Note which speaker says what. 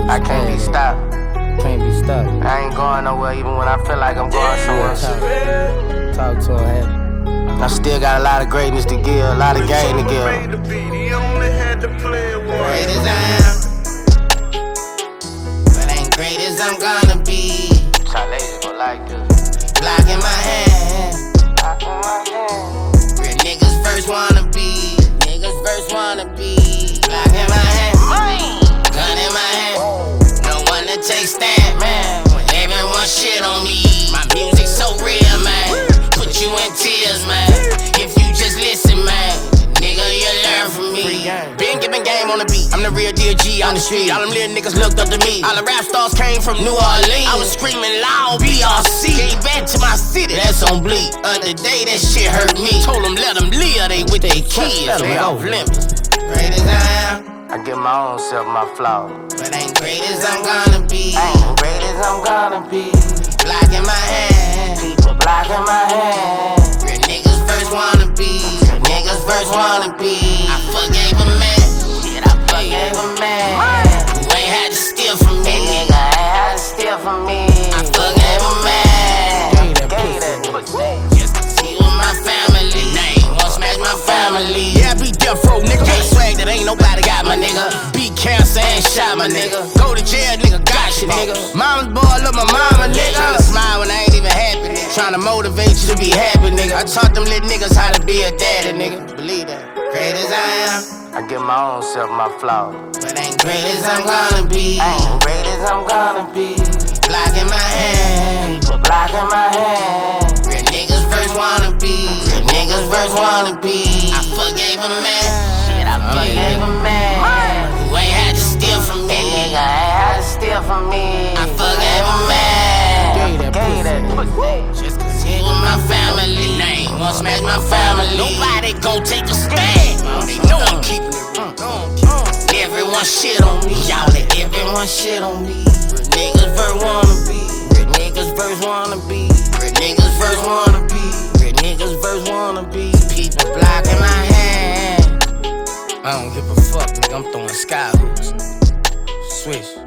Speaker 1: I can't be stopped.
Speaker 2: Can't be stopped.
Speaker 1: I ain't going nowhere even when I feel like I'm going somewhere.
Speaker 2: Talk to him.
Speaker 1: I still got a lot of greatness to give, a lot of game to give.
Speaker 3: Great as I am, but ain't great as I'm gonna be.
Speaker 1: Some ladies gon' like this.
Speaker 3: Block in my hand. Real niggas first wanna be. Niggas first wanna be. Block in my hand. Gun in my hand. No one to take stand, man. When everyone shit on me. My music's so real, man. Put you in tears, man. If you just listen, man. Nigga, you learn from me. Been giving game on the beat. I'm the real DG on the street. All them little niggas looked up to me. All the rap stars came from New Orleans. I was screaming loud, BRC. Came back to my city, that's on bleed. Other day, that shit hurt me. Told them let them live, they with their kids. They off limits. Great as I am,
Speaker 1: I give my own self my flaws.
Speaker 3: but ain't great as I'm gonna be.
Speaker 1: Ain't great as I'm gonna be.
Speaker 3: Block in my hand.
Speaker 1: People blocking my hand.
Speaker 3: Real niggas first wanna be. Real niggas first wanna be. I forgave a man.
Speaker 1: Shit, I forgave a man.
Speaker 3: Who ain't had to steal from
Speaker 1: That
Speaker 3: me.
Speaker 1: nigga ain't had to steal from me.
Speaker 3: I forgave a man.
Speaker 1: Gave that pussy.
Speaker 3: Just to see with my family. Name won't smash my family. Yeah, I be death row, nigga. J swag that ain't nobody got, my nigga. Be cancer and shot, my nigga. Go to jail, nigga. Got you, nigga. Mama's boy, love my mama, nigga. Tryna smile when I ain't even happy. Tryna motivate you to be happy, nigga. I taught them little niggas how to be a daddy, nigga. Believe that. Great as I am,
Speaker 1: I give my own self my flaws.
Speaker 3: but ain't great as I'm gonna be.
Speaker 1: Ain't great as I'm gonna be.
Speaker 3: Block in my hand.
Speaker 1: People blocking my hand.
Speaker 3: Real niggas first wanna be. Real niggas first wanna be. I forgave a man.
Speaker 1: Shit, I forgave a man.
Speaker 3: Who ain't had to steal from
Speaker 1: That
Speaker 3: me.
Speaker 1: nigga ain't had to steal from me.
Speaker 3: I forgave a man.
Speaker 1: Gave that pussy.
Speaker 3: Just cause he with my family. Name won't smash my family. Nobody gon' take a stand. They know I'm keeping it real. Everyone shit on me. Y'all let everyone shit on me. Real niggas first wanna be. Real niggas first wanna be. Real niggas first wanna be. Real niggas first wanna be. People blocking my hand. I don't give a fuck, nigga. I'm throwing sky hoops. Switch.